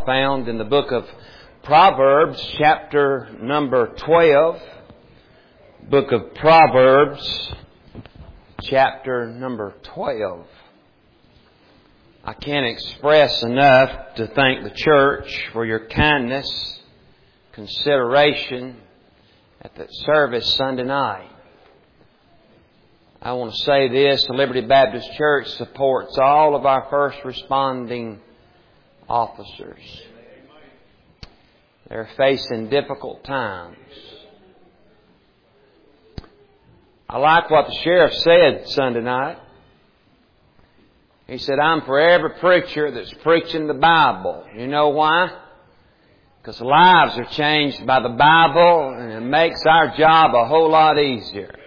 found in the book of Proverbs, chapter number 12. Book of Proverbs, chapter number 12. I can't express enough to thank the church for your kindness, consideration at that service Sunday night. I want to say this, the Liberty Baptist Church supports all of our first responding officers. They're facing difficult times. I like what the sheriff said Sunday night. He said, I'm for every preacher that's preaching the Bible. You know why? Because lives are changed by the Bible, and it makes our job a whole lot easier.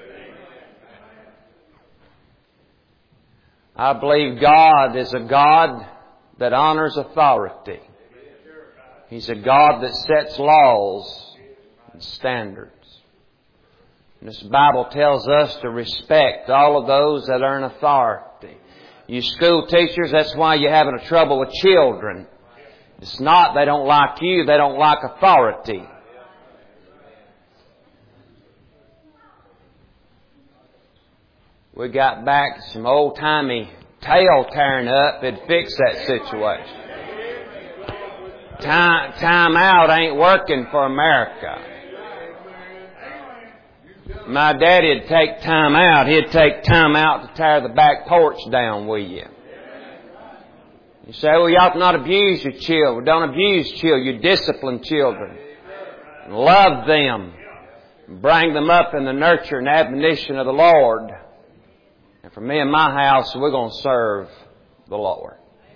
I believe God is a God that honors authority. He's a God that sets laws and standards. And this Bible tells us to respect all of those that are in authority. You school teachers, that's why you're having trouble with children. It's not they don't like you, they don't like authority. We got back some old-timey tail tearing up, it'd fix that situation. Time out ain't working for America. My daddy'd take time out. He'd take time out to tear the back porch down with you. You say, well, you ought not abuse your children. Don't abuse children. You discipline children. Love them. Bring them up in the nurture and admonition of the Lord. And for me and my house, we're going to serve the Lord.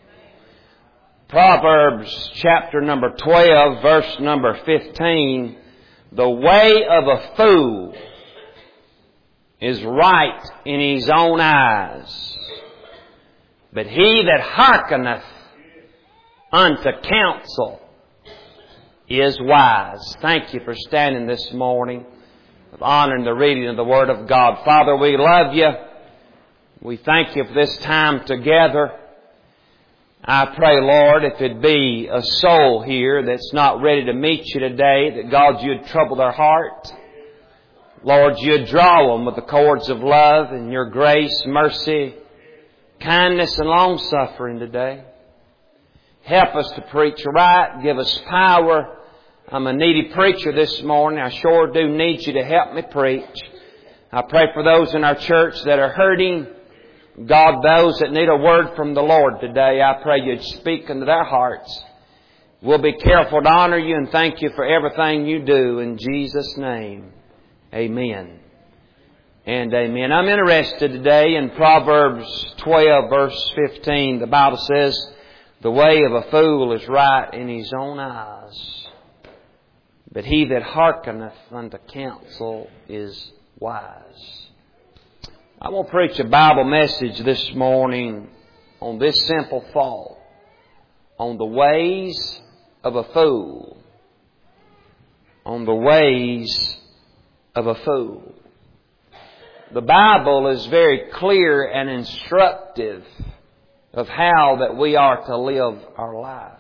Proverbs chapter number 12, verse number 15. The way of a fool is right in his own eyes, but he that hearkeneth unto counsel is wise. Thank you for standing this morning with honor and the reading of the Word of God. Father, we love you. We thank you for this time together. I pray, Lord, if it be a soul here that's not ready to meet you today, that God, you'd trouble their heart. Lord, you'd draw them with the cords of love and your grace, mercy, kindness, and long-suffering today. Help us to preach right. Give us power. I'm a needy preacher this morning. I sure do need you to help me preach. I pray for those in our church that are hurting. God, those that need a word from the Lord today, I pray you'd speak into their hearts. We'll be careful to honor you and thank you for everything you do in Jesus' name. Amen and amen. I'm interested today in Proverbs 12, verse 15. The Bible says, the way of a fool is right in his own eyes, but he that hearkeneth unto counsel is wise. I want to preach a Bible message this morning on this simple thought, on the ways of a fool. On the ways of a fool. The Bible is very clear and instructive of how that we are to live our life.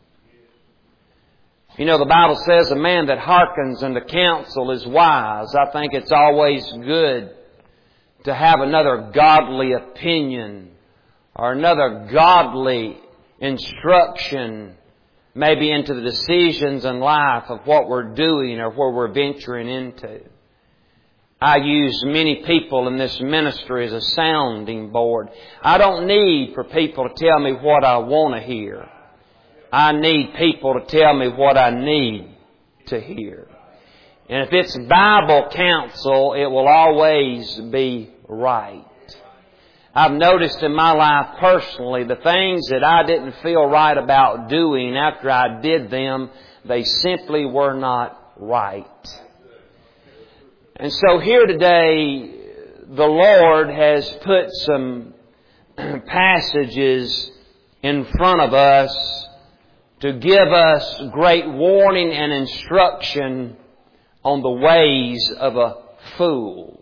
You know, the Bible says a man that hearkens unto counsel is wise. I think it's always good to have another godly opinion or another godly instruction maybe into the decisions in life of what we're doing or where we're venturing into. I use many people in this ministry as a sounding board. I don't need for people to tell me what I want to hear. I need people to tell me what I need to hear. And if it's Bible counsel, it will always be right. I've noticed in my life personally, the things that I didn't feel right about doing after I did them, they simply were not right. And so here today, the Lord has put some passages in front of us to give us great warning and instruction on the ways of a fool.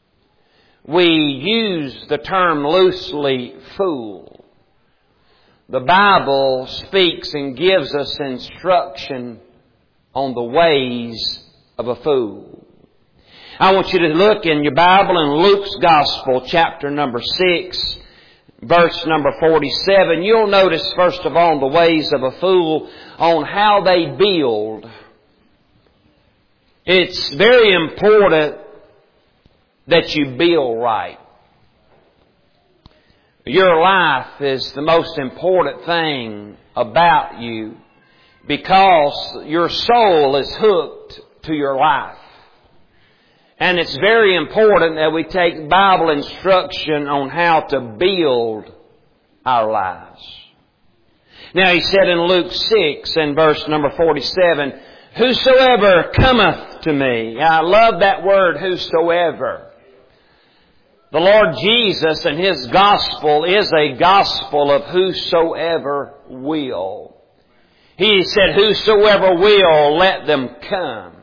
We use the term loosely, fool. the Bible speaks and gives us instruction on the ways of a fool. I want you to look in your Bible in Luke's Gospel, chapter number 6, verse number 47. You'll notice, first of all, the ways of a fool on how they build. It's very important that you build right. Your life is the most important thing about you because your soul is hooked to your life. And it's very important that we take Bible instruction on how to build our lives. Now he said in Luke 6 and verse number 47, whosoever cometh to me. I love that word, whosoever. The Lord Jesus and His gospel is a gospel of whosoever will. He said, whosoever will, let them come.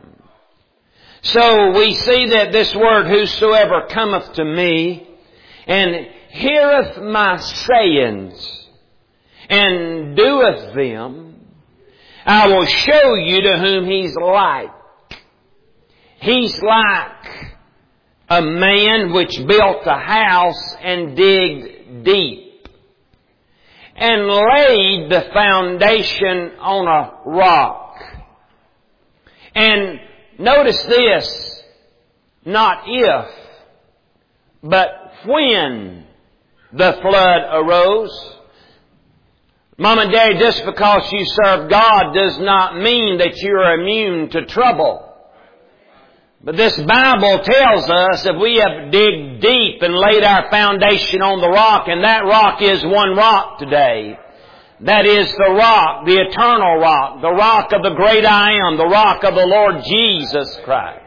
So we see that this word, whosoever cometh to me, and heareth my sayings, and doeth them, I will show you to whom he's like. He's like a man which built a house and digged deep, and laid the foundation on a rock. And notice this, not if, but when the flood arose. Mom and Dad, just because you serve God does not mean that you're immune to trouble. But this Bible tells us if we have digged deep and laid our foundation on the rock, and that rock is one rock today. That is the rock, the eternal rock, the rock of the great I am, the rock of the Lord Jesus Christ.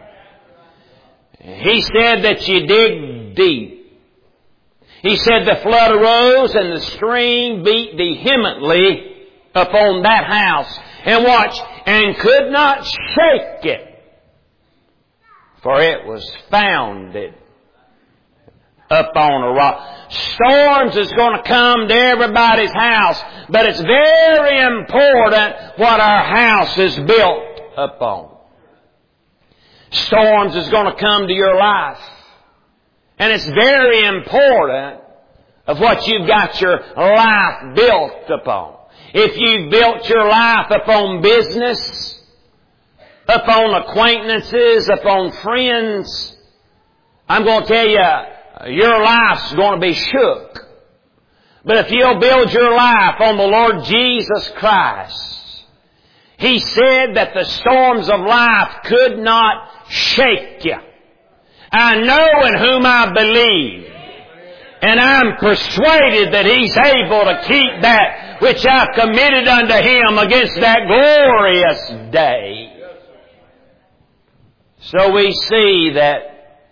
He said that you dig deep. He said the flood arose and the stream beat vehemently upon that house. And watch, and could not shake it, for it was founded upon a rock. Storms is going to come to everybody's house, but it's very important what our house is built upon. Storms is going to come to your life, and it's very important of what you've got your life built upon. If you've built your life upon business, upon acquaintances, upon friends, I'm going to tell you, your life's going to be shook. But if you'll build your life on the Lord Jesus Christ, He said that the storms of life could not shake you. I know in whom I believe, and I'm persuaded that He's able to keep that which I've committed unto Him against that glorious day. So we see that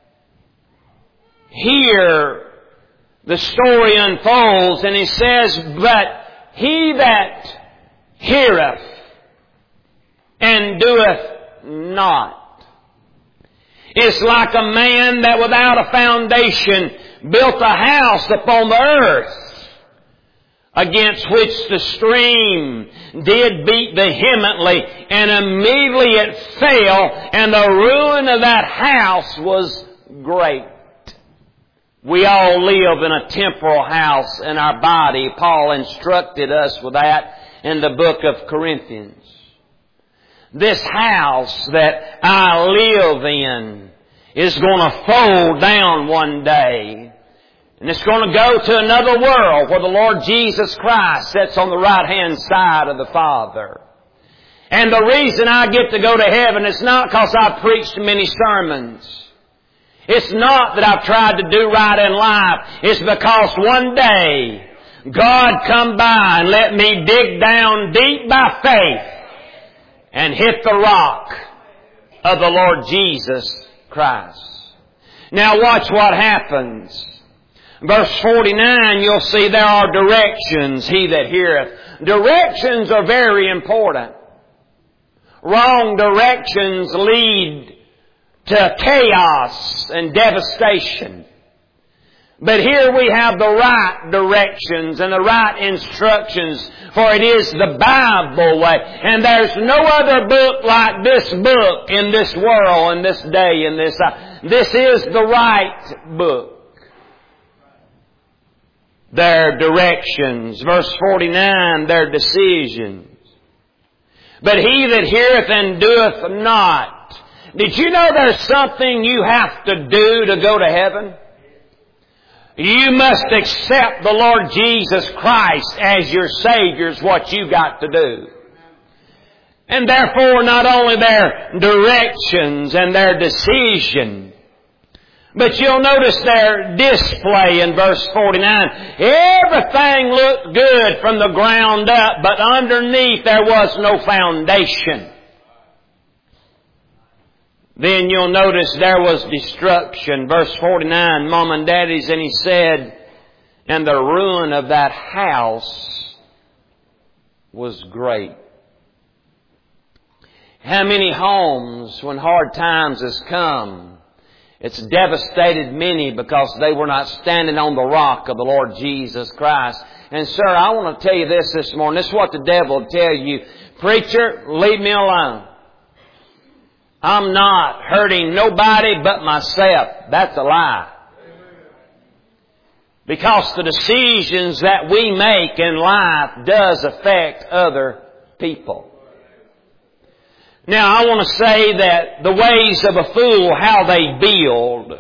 here the story unfolds, and he says, but he that heareth and doeth not is like a man that without a foundation built a house upon the earth, against which the stream did beat vehemently, and immediately it fell, and the ruin of that house was great. We all live in a temporal house in our body. Paul instructed us with that in the book of Corinthians. This house that I live in is going to fold down one day. And it's going to go to another world where the Lord Jesus Christ sits on the right-hand side of the Father. And the reason I get to go to heaven is not because I've preached many sermons. It's not that I've tried to do right in life. It's because one day God come by and let me dig down deep by faith and hit the rock of the Lord Jesus Christ. Now watch what happens. Verse 49, you'll see there are directions, he that heareth. Directions are very important. Wrong directions lead to chaos and devastation. But here we have the right directions and the right instructions, for it is the Bible way. And there's no other book like this book in this world, in this day, in this time. This is the right book. Their directions. Verse 49, their decisions. But he that heareth and doeth not. Did you know there's something you have to do to go to heaven? You must accept the Lord Jesus Christ as your Savior is what you got to do. And therefore not only their directions and their decision, but you'll notice their display in verse 49. Everything looked good from the ground up, but underneath there was no foundation. Then you'll notice there was destruction. Verse 49, Mom and Daddy's, and he said, and the ruin of that house was great. How many homes, when hard times has come, it's devastated many because they were not standing on the rock of the Lord Jesus Christ. And sir, I want to tell you this morning. This is what the devil will tell you. Preacher, leave me alone. I'm not hurting nobody but myself. That's a lie. Because the decisions that we make in life does affect other people. Now, I want to say that the ways of a fool, how they build.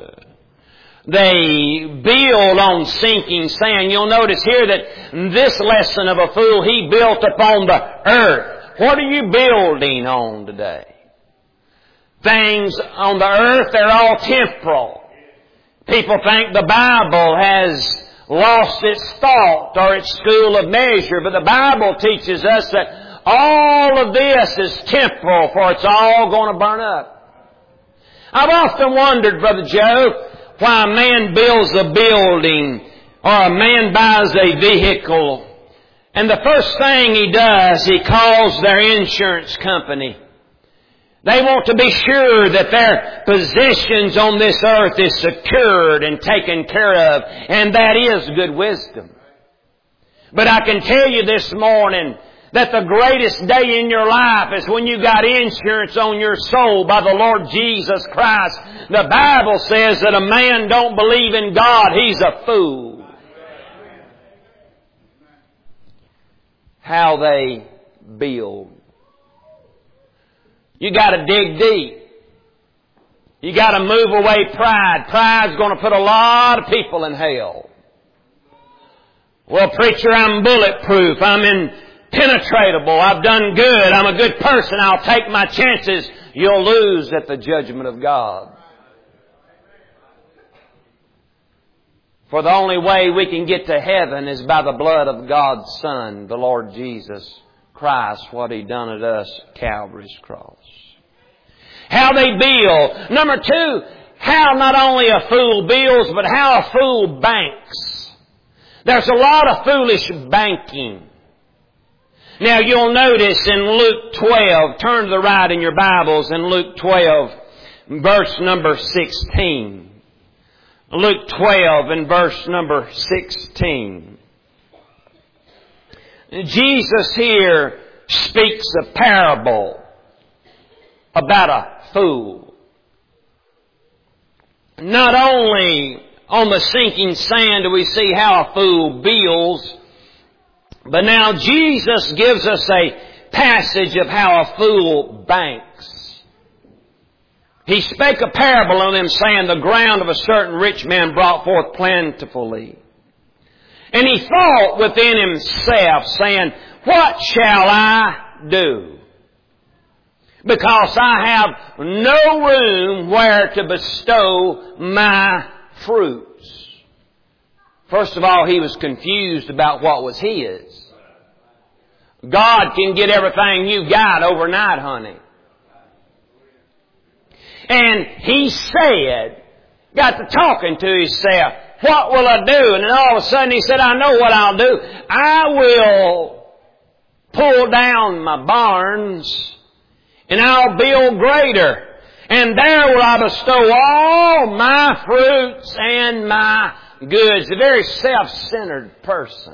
They build on sinking sand. You'll notice here that this lesson of a fool, he built upon the earth. What are you building on today? Things on the earth, they're all temporal. People think the Bible has lost its thought or its school of measure, but the Bible teaches us that all of this is temporal, for it's all going to burn up. I've often wondered, Brother Joe, why a man builds a building or a man buys a vehicle, and the first thing he does, he calls their insurance company. They want to be sure that their possessions on this earth is secured and taken care of, and that is good wisdom. But I can tell you this morning that the greatest day in your life is when you got insurance on your soul by the Lord Jesus Christ. The Bible says that a man don't believe in God, he's a fool. How they build. You got to dig deep. You got to move away pride. Pride's going to put a lot of people in hell. Well, preacher, I'm bulletproof. I'm impenetrable. I've done good. I'm a good person. I'll take my chances. You'll lose at the judgment of God. For the only way we can get to heaven is by the blood of God's Son, the Lord Jesus Christ, what He done at us at Calvary's cross. How they build. Number two, how not only a fool builds, but how a fool banks. There's a lot of foolish banking. Now you'll notice in Luke 12, turn to the right in your Bibles, in Luke 12, verse number 16. Luke 12 and verse number 16. Jesus here speaks a parable about a fool. Not only on the sinking sand do we see how a fool builds, but now Jesus gives us a passage of how a fool banks. He spake a parable on them, saying, the ground of a certain rich man brought forth plentifully. And he thought within himself, saying, what shall I do? Because I have no room where to bestow my fruits. First of all, he was confused about what was his. God can get everything you got overnight, honey. And he said, got to talking to himself, what will I do? And then all of a sudden he said, I know what I'll do. I will pull down my barns and I'll build greater. And there will I bestow all my fruits and my goods, a very self-centered person.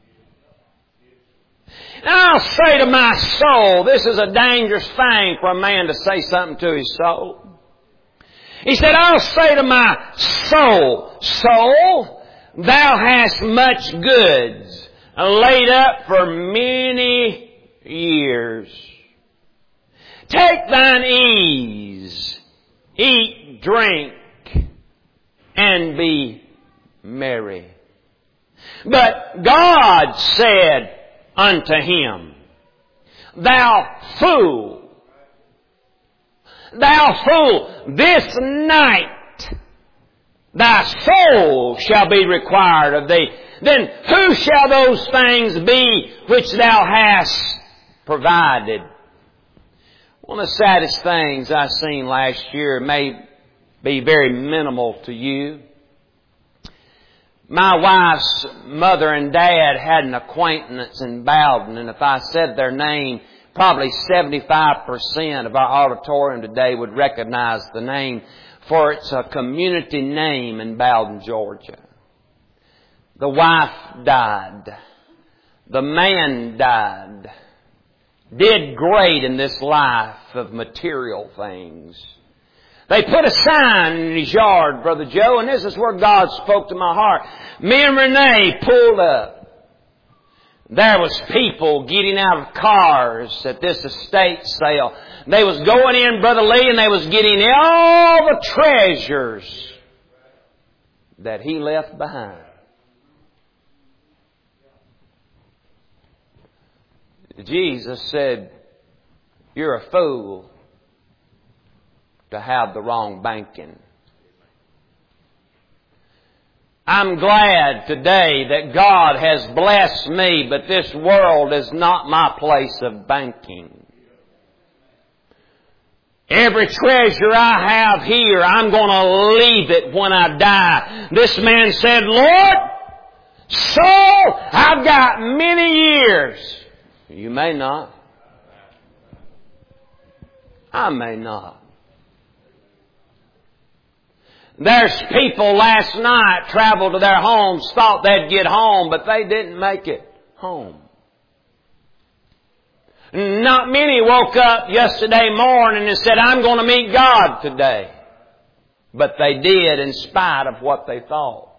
And I'll say to my soul, this is a dangerous thing for a man to say something to his soul. He said, I'll say to my soul, soul, thou hast much goods laid up for many years. Take thine ease, eat, drink, and be merry. But God said unto him, Thou fool, this night thy soul shall be required of thee. Then who shall those things be which thou hast provided? One of the saddest things I seen last year may be very minimal to you. My wife's mother and dad had an acquaintance in Bowden, and if I said their name, probably 75% of our auditorium today would recognize the name, for it's a community name in Bowden, Georgia. The wife died. The man died. Did great in this life of material things. They put a sign in his yard, Brother Joe, and this is where God spoke to my heart. Me and Renee pulled up. There was people getting out of cars at this estate sale. They was going in, Brother Lee, and they was getting all the treasures that he left behind. Jesus said, you're a fool to have the wrong banking. I'm glad today that God has blessed me, but this world is not my place of banking. Every treasure I have here, I'm going to leave it when I die. This man said, Lord, so I've got many years. You may not. I may not. There's people last night traveled to their homes, thought they'd get home, but they didn't make it home. Not many woke up yesterday morning and said, I'm going to meet God today. But they did in spite of what they thought.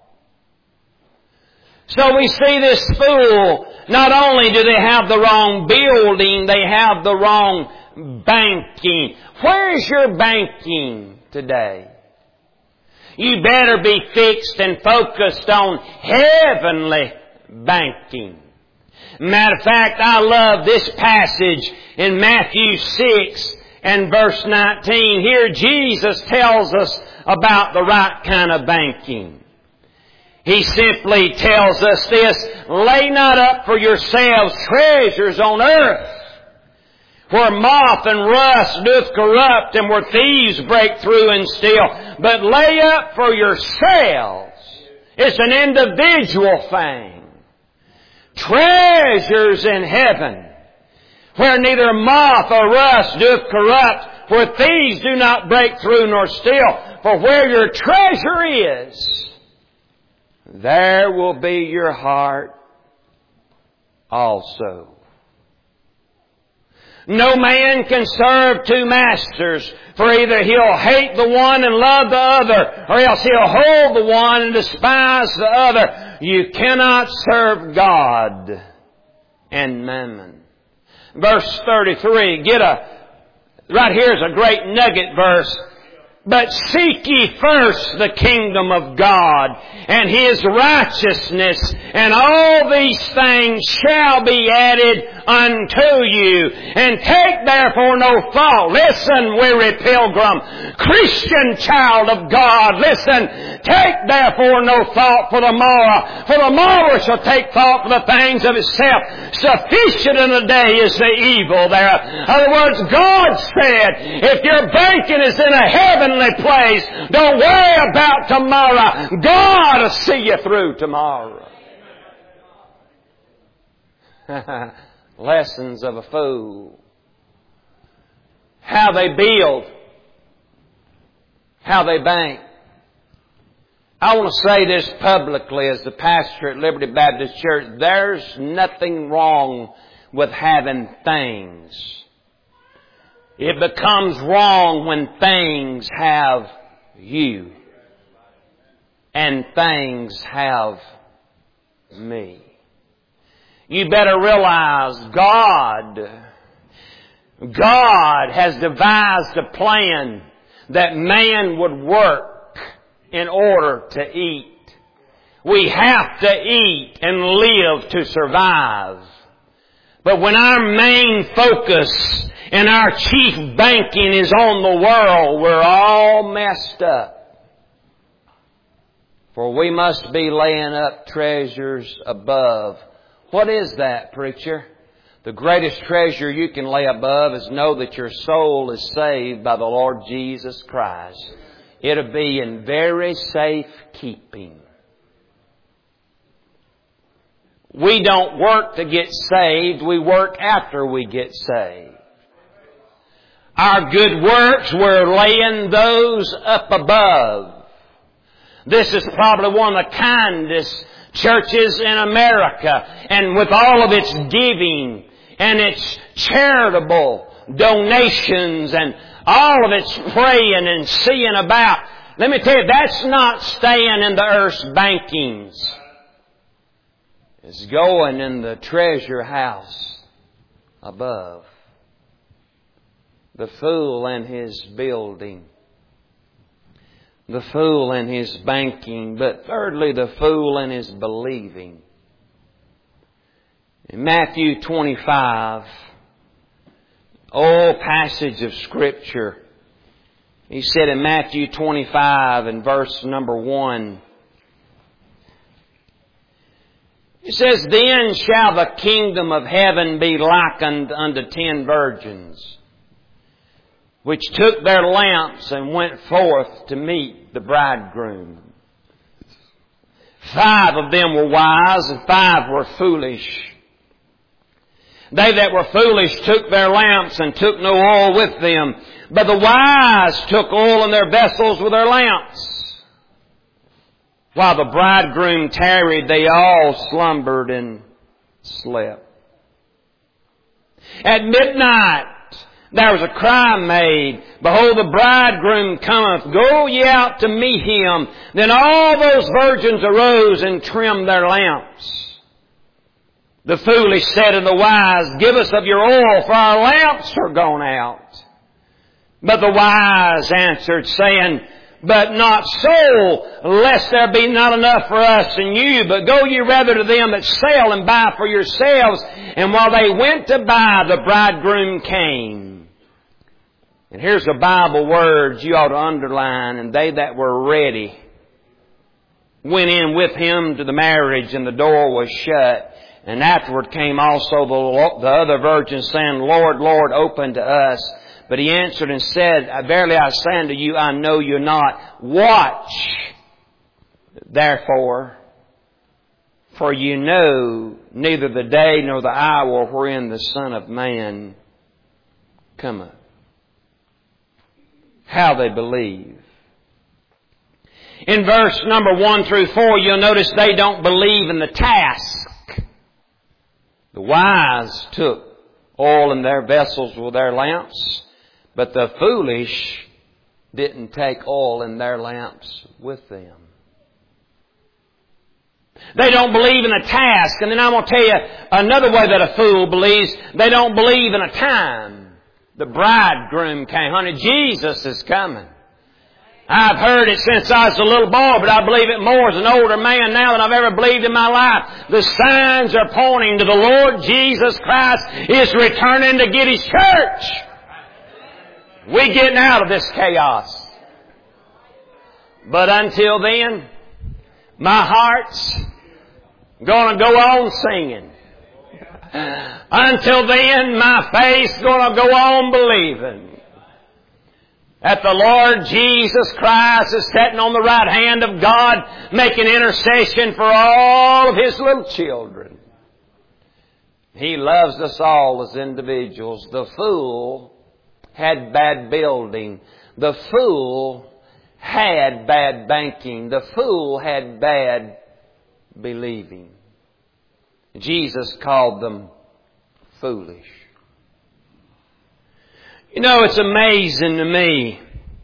So we see this fool, not only do they have the wrong building, they have the wrong banking. Where's your banking today? You better be fixed and focused on heavenly banking. Matter of fact, I love this passage in Matthew 6 and verse 19. Here Jesus tells us about the right kind of banking. He simply tells us this, lay not up for yourselves treasures on earth, where moth and rust doth corrupt, and where thieves break through and steal. But lay up for yourselves. It's an individual thing. Treasures in heaven, where neither moth or rust doth corrupt, where thieves do not break through nor steal. For where your treasure is, there will be your heart also. No man can serve two masters, for either he'll hate the one and love the other, or else he'll hold the one and despise the other. You cannot serve God and mammon. Verse 33, right here's a great nugget verse. But seek ye first the kingdom of God and His righteousness, and all these things shall be added unto you. And take therefore no thought. Listen, weary pilgrim, Christian child of God, listen. Take therefore no thought for the morrow, for the morrow shall take thought for the things of itself. Sufficient in the day is the evil thereof. In other words, God said, if your banking is in a heavenly place, don't worry about tomorrow. God will see you through tomorrow. Lessons of a fool. How they build. How they bank. I want to say this publicly as the pastor at Liberty Baptist Church. There's nothing wrong with having things. It becomes wrong when things have you. And things have me. You better realize God has devised a plan that man would work in order to eat. We have to eat and live to survive. But when our main focus and our chief banking is on the world, we're all messed up. For we must be laying up treasures above. What is that, preacher? The greatest treasure you can lay above is know that your soul is saved by the Lord Jesus Christ. It'll be in very safe keeping. We don't work to get saved. We work after we get saved. Our good works, we're laying those up above. This is probably one of the kindest churches in America. And with all of its giving and its charitable donations and all of its praying and seeing about, let me tell you, that's not staying in the earth's bankings. It's going in the treasure house above. The fool and his building. The fool and his banking. But thirdly, the fool and his believing. In Matthew 25, old passage of Scripture. He said in Matthew 25 and verse number 1. He says, "Then shall the kingdom of heaven be likened unto 10 virgins, which took their lamps and went forth to meet the bridegroom. 5 of them were wise and 5 were foolish. They that were foolish took their lamps and took no oil with them. But the wise took oil in their vessels with their lamps. While the bridegroom tarried, they all slumbered and slept. At midnight there was a cry made, Behold, the bridegroom cometh, go ye out to meet him. Then all those virgins arose and trimmed their lamps. The foolish said to the wise, Give us of your oil, for our lamps are gone out. But the wise answered, saying, But not so, lest there be not enough for us and you, but go ye rather to them that sell and buy for yourselves. And while they went to buy, the bridegroom came. And here's the Bible words you ought to underline. And they that were ready went in with him to the marriage, and the door was shut. And afterward came also the other virgins, saying, Lord, Lord, open to us. But he answered and said, Verily I say unto you, I know you not. Watch, therefore, for you know neither the day nor the hour wherein the Son of Man cometh. How they believe. In verse number 1 through 4, you'll notice they don't believe in the task. The wise took oil in their vessels with their lamps, but the foolish didn't take oil in their lamps with them. They don't believe in a task. And then I'm going to tell you another way that a fool believes. They don't believe in a time. The bridegroom came. Honey, Jesus is coming. I've heard it since I was a little boy, but I believe it more as an older man now than I've ever believed in my life. The signs are pointing to the Lord Jesus Christ is returning to get His church. We're getting out of this chaos. But until then, my heart's going to go on singing. Until then, my faith's going to go on believing that the Lord Jesus Christ is sitting on the right hand of God, making intercession for all of His little children. He loves us all as individuals. The fool had bad building. The fool had bad banking. The fool had bad believing. Jesus called them foolish. You know, it's amazing to me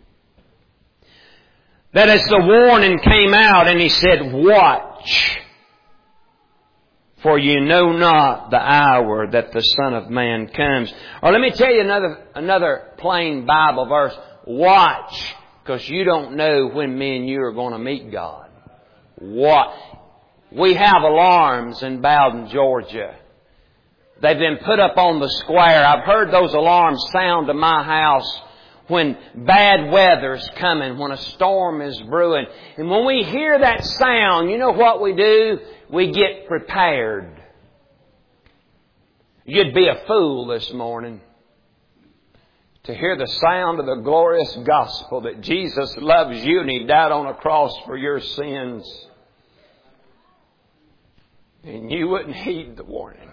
that as the warning came out and He said, watch, for you know not the hour that the Son of Man comes. Or let me tell you another plain Bible verse. Watch, because you don't know when me and you are going to meet God. Watch. We have alarms in Bowden, Georgia. They've been put up on the square. I've heard those alarms sound to my house when bad weather's coming, when a storm is brewing. And when we hear that sound, you know what we do? We get prepared. You'd be a fool this morning to hear the sound of the glorious gospel that Jesus loves you and He died on a cross for your sins. And you wouldn't heed the warning.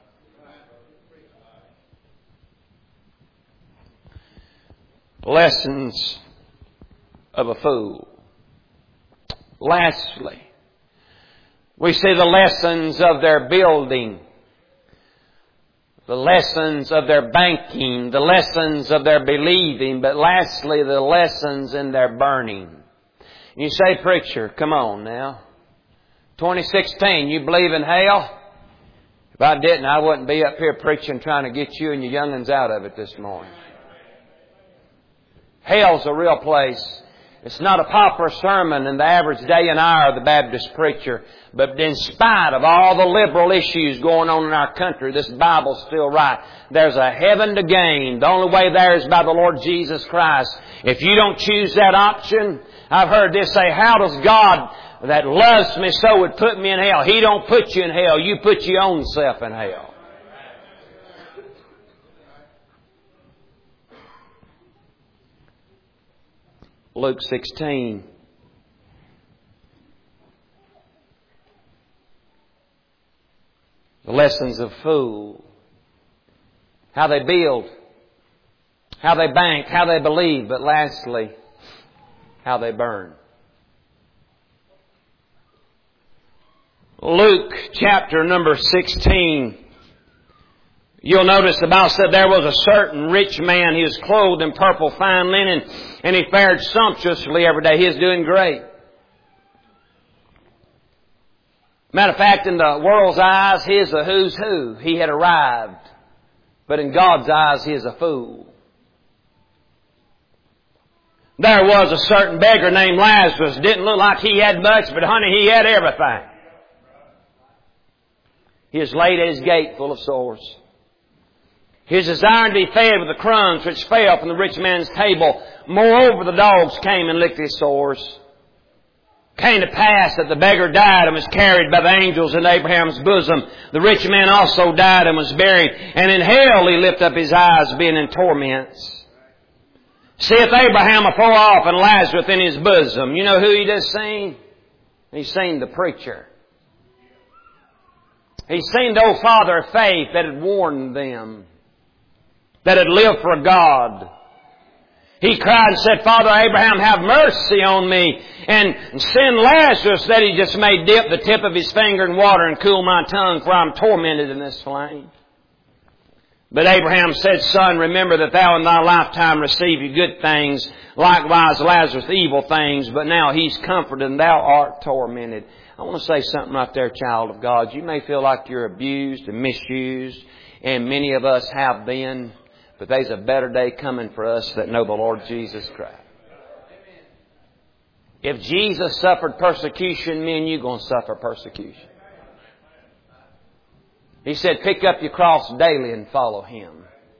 Lessons of a fool. Lastly, we see the lessons of their building, the lessons of their banking, the lessons of their believing, but lastly, the lessons in their burning. You say, preacher, come on now. 2016, you believe in hell? If I didn't, I wouldn't be up here preaching trying to get you and your young'uns out of it this morning. Hell's a real place. It's not a popular sermon in the average day and hour of the Baptist preacher. But in spite of all the liberal issues going on in our country, this Bible's still right. There's a heaven to gain. The only way there is by the Lord Jesus Christ. If you don't choose that option, I've heard this say, how does God that loves me so would put me in hell? He don't put you in hell. You put your own self in hell. Luke 16. The lessons of fool. How they build. How they bank. How they believe. But lastly, how they burn. Luke chapter number 16. You'll notice the Bible said there was a certain rich man. He was clothed in purple fine linen, and he fared sumptuously every day. He was doing great. Matter of fact, in the world's eyes, he is a who's who. He had arrived. But in God's eyes, he is a fool. There was a certain beggar named Lazarus. Didn't look like he had much, but honey, he had everything. He was laid at his gate full of sores. He was desiring to be fed with the crumbs which fell from the rich man's table. Moreover, the dogs came and licked his sores. Came to pass that the beggar died and was carried by the angels into Abraham's bosom. The rich man also died and was buried. And in hell he lifted up his eyes, being in torments. Seeth Abraham afar off and Lazarus in his bosom. You know who he just seen? He's seen the preacher. He's seen the old father of faith that had warned them, that had lived for God. He cried and said, Father Abraham, have mercy on me, and send Lazarus that he just may dip the tip of his finger in water and cool my tongue, for I'm tormented in this flame. But Abraham said, Son, remember that thou in thy lifetime received good things, likewise Lazarus evil things, but now he's comforted and thou art tormented. I want to say something right there, child of God. You may feel like you're abused and misused, and many of us have been, but there's a better day coming for us that know the Lord Jesus Christ. If Jesus suffered persecution, me and you going to suffer persecution. He said, pick up your cross daily and follow Him.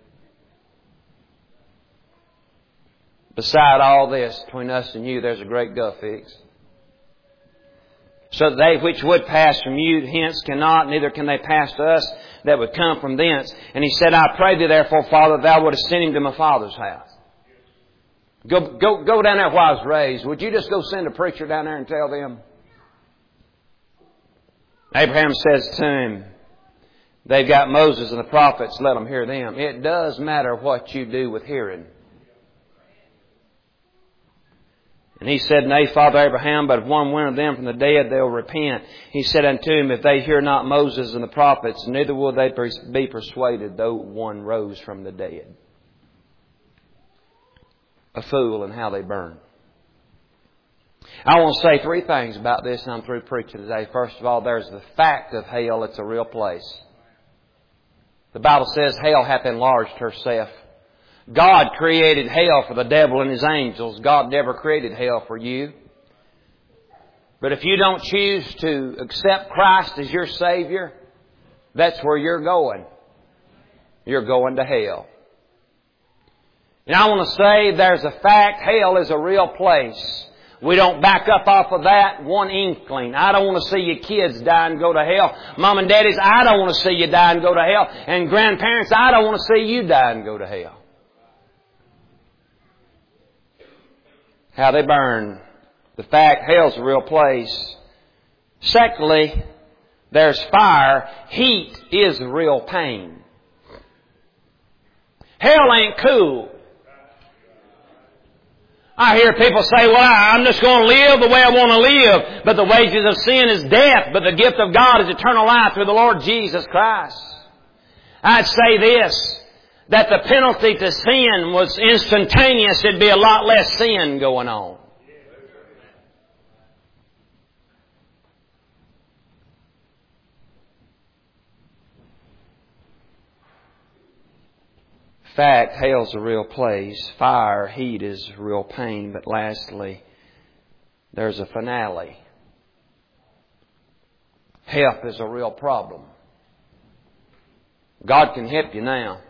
Beside all this, between us and you, there's a great gulf fixed. So that they which would pass from you hence cannot, neither can they pass to us that would come from thence. And he said, I pray thee therefore, Father, thou wouldest send him to my father's house. Go down there where I was raised. Would you just go send a preacher down there and tell them? Abraham says to him, they've got Moses and the prophets, let them hear them. It does matter what you do with hearing. And he said, Nay, Father Abraham, but if one went of them from the dead, they'll repent. He said unto him, If they hear not Moses and the prophets, neither will they be persuaded, though one rose from the dead. A fool and how they burn. I want to say three things about this, and I'm through preaching today. First of all, there's the fact of hell. It's a real place. The Bible says hell hath enlarged herself. God created hell for the devil and his angels. God never created hell for you. But if you don't choose to accept Christ as your Savior, that's where you're going. You're going to hell. And I want to say there's a fact. Hell is a real place. We don't back up off of that one inkling. I don't want to see your kids die and go to hell. Mom and daddies, I don't want to see you die and go to hell. And grandparents, I don't want to see you die and go to hell. How they burn. The fact, hell's a real place. Secondly, there's fire. Heat is real pain. Hell ain't cool. I hear people say, well, I'm just going to live the way I want to live. But the wages of sin is death. But the gift of God is eternal life through the Lord Jesus Christ. I'd say this, that the penalty to sin was instantaneous. It'd be a lot less sin going on. Fact, hell's a real place. Fire, heat is real pain. But lastly, there's a finale. Help is a real problem. God can help you now.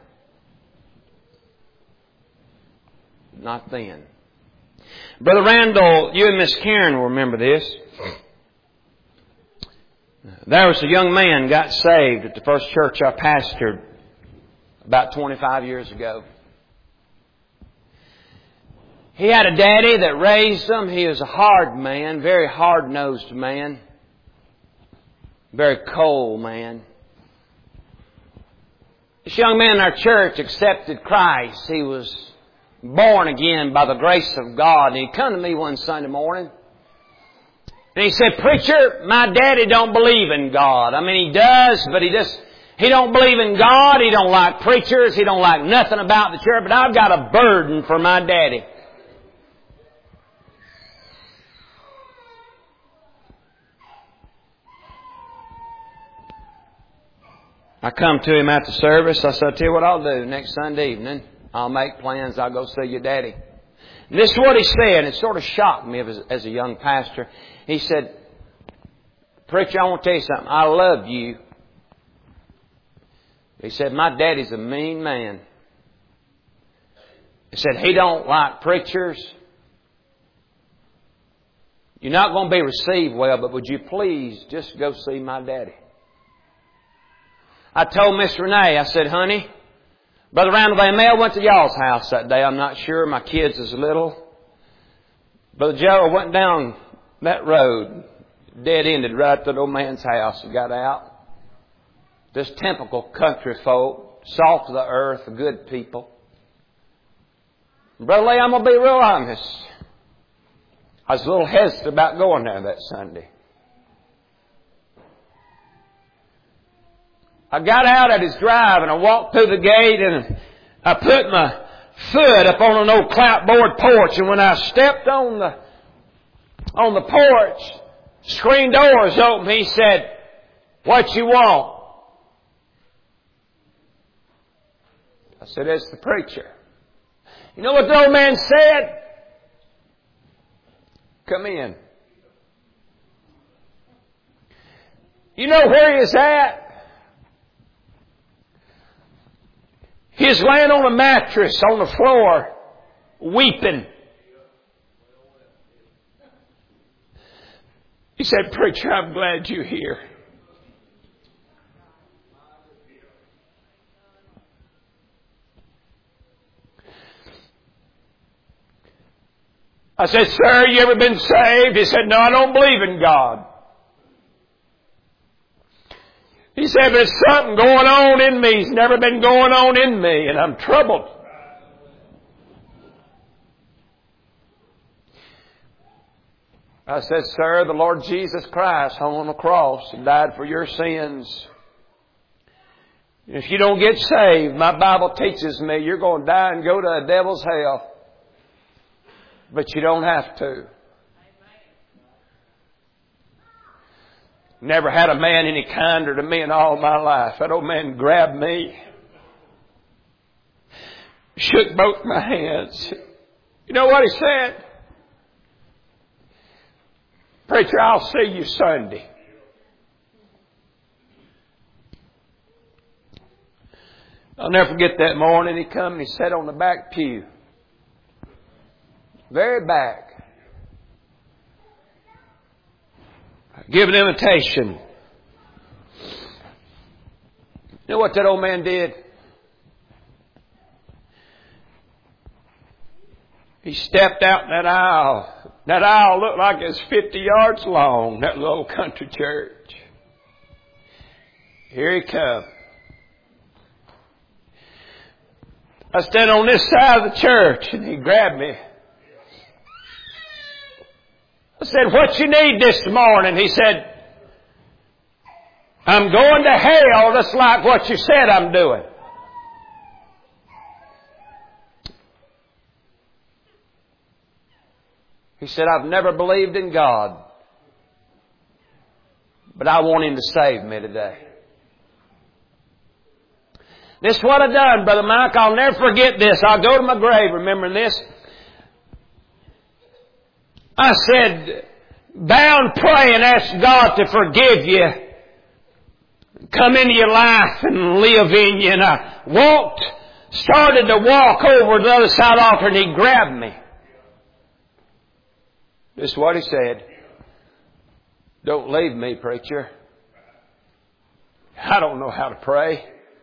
Not then. Brother Randall, you and Miss Karen will remember this. There was a young man got saved at the first church I pastored about 25 years ago. He had a daddy that raised him. He was a hard man, very hard-nosed man, very cold man. This young man in our church accepted Christ. He was born again by the grace of God. And he come to me one Sunday morning. And he said, Preacher, my daddy don't believe in God. I mean, he does, but he don't believe in God. He don't like preachers. He don't like nothing about the church. But I've got a burden for my daddy. I come to him at the service. I said, I'll tell you what I'll do next Sunday evening. I'll make plans. I'll go see your daddy. And this is what he said. It sort of shocked me as a young pastor. He said, Preacher, I want to tell you something. I love you. He said, my daddy's a mean man. He said, he don't like preachers. You're not going to be received well, but would you please just go see my daddy? I told Miss Renee, I said, honey, Brother Randall Van Mel went to y'all's house that day. I'm not sure. My kids is little. Brother Joe went down that road, dead-ended right to the old man's house and got out. Just typical country folk, salt of the earth, good people. Brother Lee, I'm going to be real honest. I was a little hesitant about going there that Sunday. I got out at his drive and I walked through the gate and I put my foot up on an old clapboard porch, and when I stepped on the porch, screen door was open. He said, what you want? I said, it's the preacher. You know what the old man said? Come in. You know where he's at? He's laying on a mattress on the floor, weeping. He said, Preacher, I'm glad you're here. I said, Sir, you ever been saved? He said, No, I don't believe in God. He said, there's something going on in me. It's never been going on in me, and I'm troubled. I said, sir, the Lord Jesus Christ hung on the cross and died for your sins. If you don't get saved, my Bible teaches me you're going to die and go to a devil's hell. But you don't have to. Never had a man any kinder to me in all my life. That old man grabbed me, shook both my hands. You know what he said? Preacher, I'll see you Sunday. I'll never forget that morning. He come and he sat on the back pew. Very back. Give an invitation. You know what that old man did? He stepped out in that aisle. That aisle looked like it was 50 yards long, that little country church. Here he come. I stand on this side of the church and he grabbed me. I said, what you need this morning? He said, I'm going to hell just like what you said I'm doing. He said, I've never believed in God, but I want Him to save me today. This is what I've done, Brother Mike. I'll never forget this. I'll go to my grave remembering this. I said, bow and pray and ask God to forgive you. Come into your life and live in you. And I started to walk over to the other side of the altar and he grabbed me. This is what he said. Don't leave me, preacher. I don't know how to pray.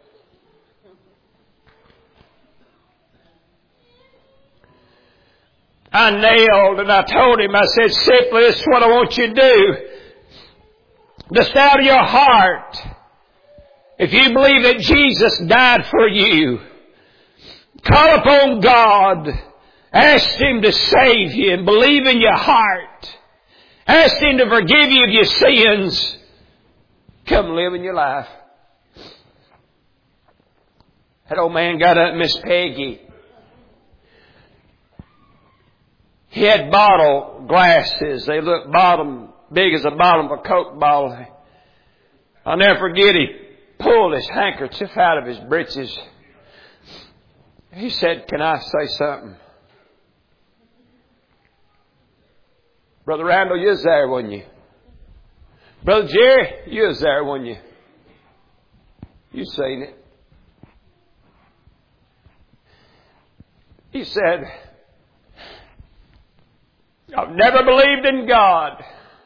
I nailed and I told him, I said, simply, this is what I want you to do. Just out of your heart, if you believe that Jesus died for you, call upon God. Ask Him to save you and believe in your heart. Ask Him to forgive you of your sins. Come live in your life. That old man got up, Miss Peggy. He had bottle glasses. They looked big as the bottom of a Coke bottle. I'll never forget, he pulled his handkerchief out of his breeches. He said, can I say something? Brother Randall, you was there, wasn't you? Brother Jerry, you was there, wasn't you? You seen it. He said, I've never believed in God.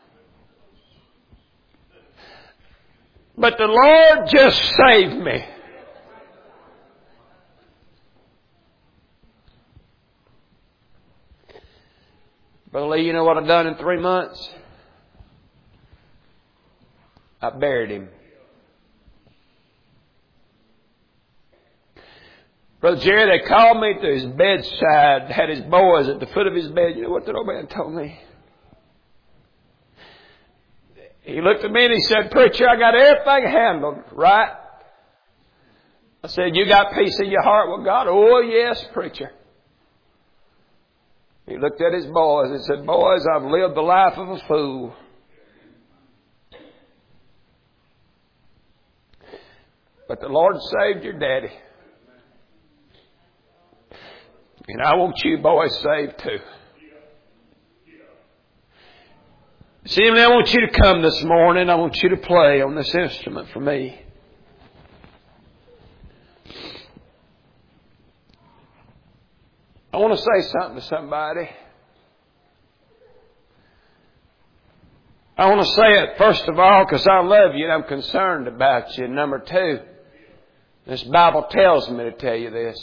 But the Lord just saved me. Brother Lee, you know what I've done in 3 months? I buried him. Brother Jerry, they called me to his bedside, had his boys at the foot of his bed. You know what that old man told me? He looked at me and he said, preacher, I got everything handled right. I said, you got peace in your heart with God? Oh, yes, preacher. He looked at his boys and said, boys, I've lived the life of a fool. But the Lord saved your daddy. And I want you boys saved too. See, I want you to come this morning. I want you to play on this instrument for me. I want to say something to somebody. I want to say it first of all because I love you and I'm concerned about you. And number two, this Bible tells me to tell you this.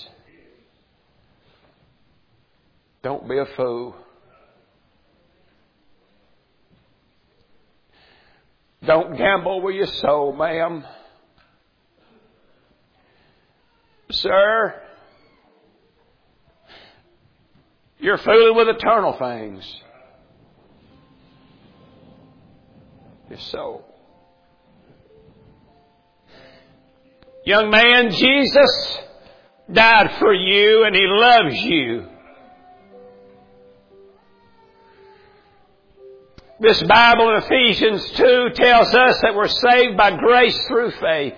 Don't be a fool. Don't gamble with your soul, ma'am. Sir, you're fooling with eternal things. your soul. Young man, Jesus died for you and He loves you. This Bible in Ephesians 2 tells us that we're saved by grace through faith.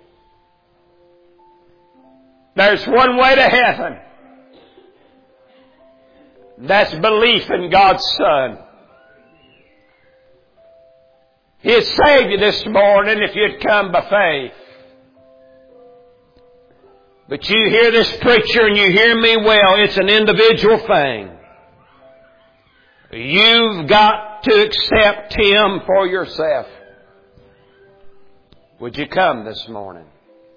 There's one way to heaven. That's belief in God's Son. He'd save you this morning if you'd come by faith. But you hear this preacher and you hear me well, it's an individual thing. You've got to accept Him for yourself. Would you come this morning?